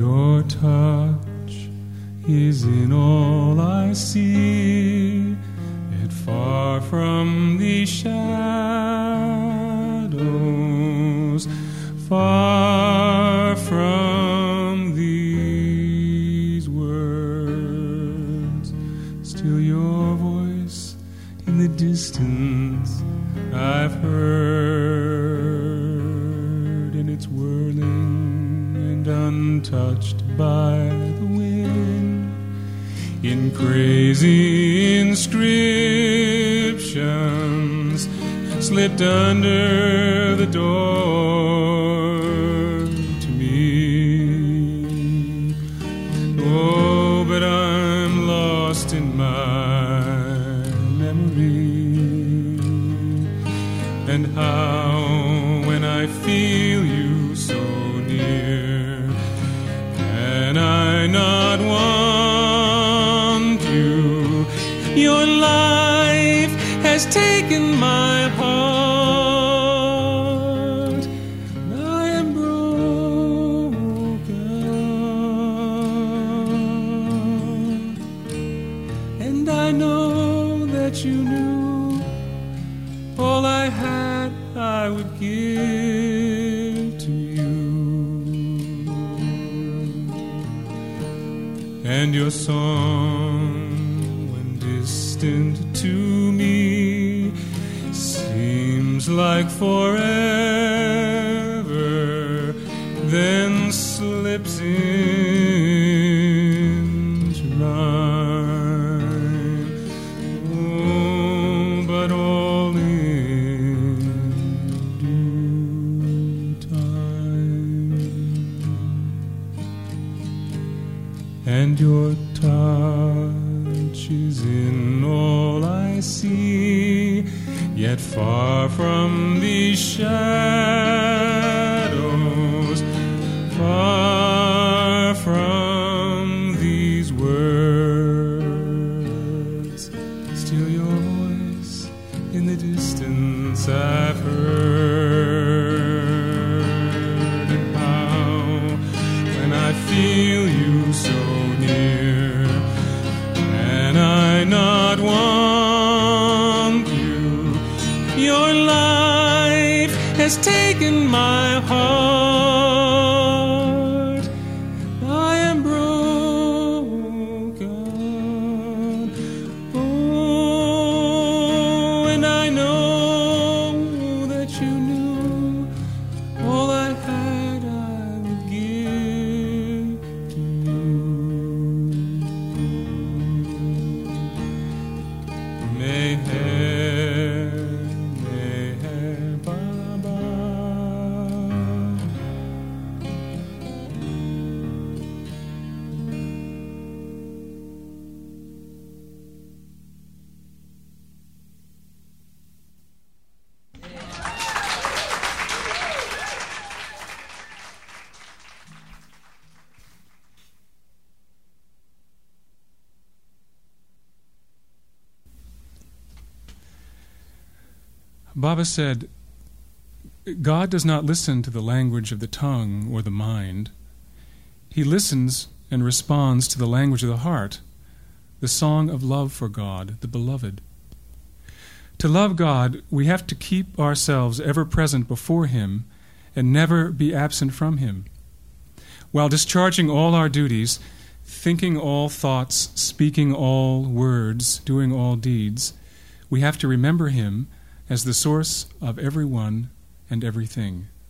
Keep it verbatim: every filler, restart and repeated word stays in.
Your touch is in all I see, yet far from these shadows, far from these words. Still your voice in the distance I've heard, and it's whirling and untouched by the wind, in crazy inscriptions slipped under the door to me. Oh, but I'm lost in my memory, and how when I feel you so near, can I not want you? Your life has taken my heart, and I am broken, and I know that you knew all I had I would give to you. And your song, when distant to me, seems like forever, then slips into rhyme. Oh, but all in due time. And your touch is in all I see, yet far from these shadows, far from these words. Still your voice in the distance I've heard, and how when I feel you so near, can I not want you? Your life has taken my heart. I am broken. Oh, and I know that you knew all I had I would give to you. Meher, Meher Baba. Baba said, God does not listen to the language of the tongue or the mind. He listens and responds to the language of the heart, the song of love for God, the beloved. To love God, we have to keep ourselves ever present before Him and never be absent from Him. While discharging all our duties, thinking all thoughts, speaking all words, doing all deeds, we have to remember Him as the source of everyone and everything.